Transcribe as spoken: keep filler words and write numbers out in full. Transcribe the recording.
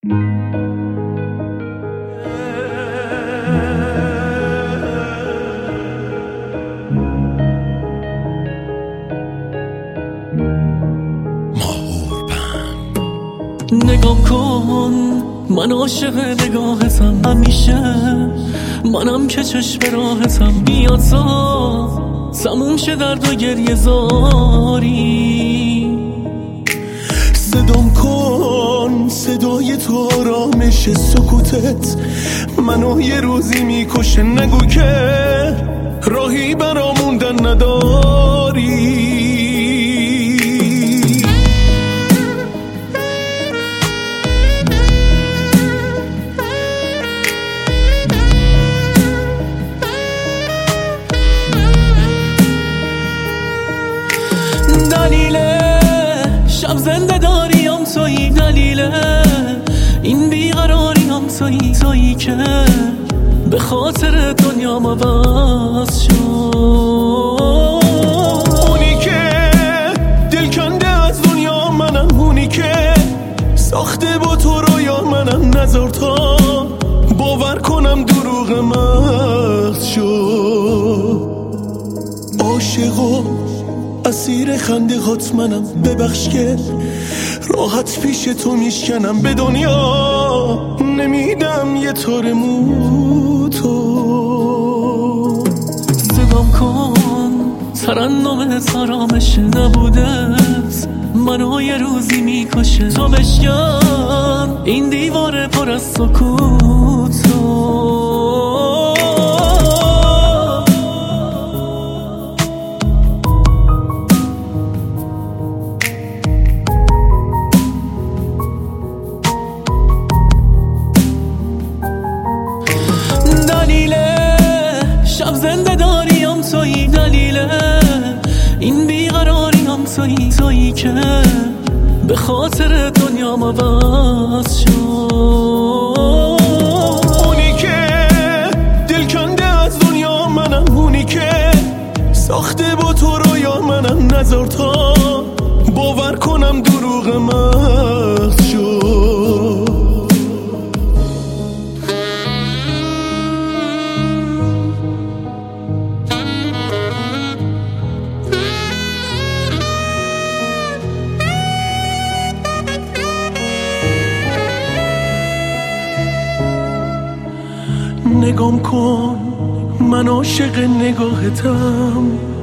نگام کن، من عاشق نگاهتم همیشه، منم که چشم راهتم. بیا تا تموم شه درد و گریه زاری. صدام کن، صدای تو آرامش سکوتت منو یه روزی میکشه. نگو که راهی برا موندن نداری. دلیل شب زنده داریم تویی، دلیل این بیقراریم تویی، تویی که به خاطر دنیام عوض شد. اونی که دل کنده از دنیا منم، اونی که ساخته با تو رویا منم. نذار تا باور کنم دروغ مغز شد. عاشق و اسیر خنده هات منم، ببخش که راحت پیش تو میشکنم. به دنیا نمیدم یه تار مو تو. صدام کن، ترنم آرامش نبودت منو یه روزی میکشه. تو بشکن این دیوار پر از سکوتو. دلیل شب زنده داریم تویی، دلیل این بیقراریم تویی، تویی که به خاطر دنیام عوض شد. اونی که دل کنده از دنیا منم، اونی که ساخته با تو رویا منم. نذار تا باور کنم دروغ مغز شد. نگام کن، من عاشق نگاهتم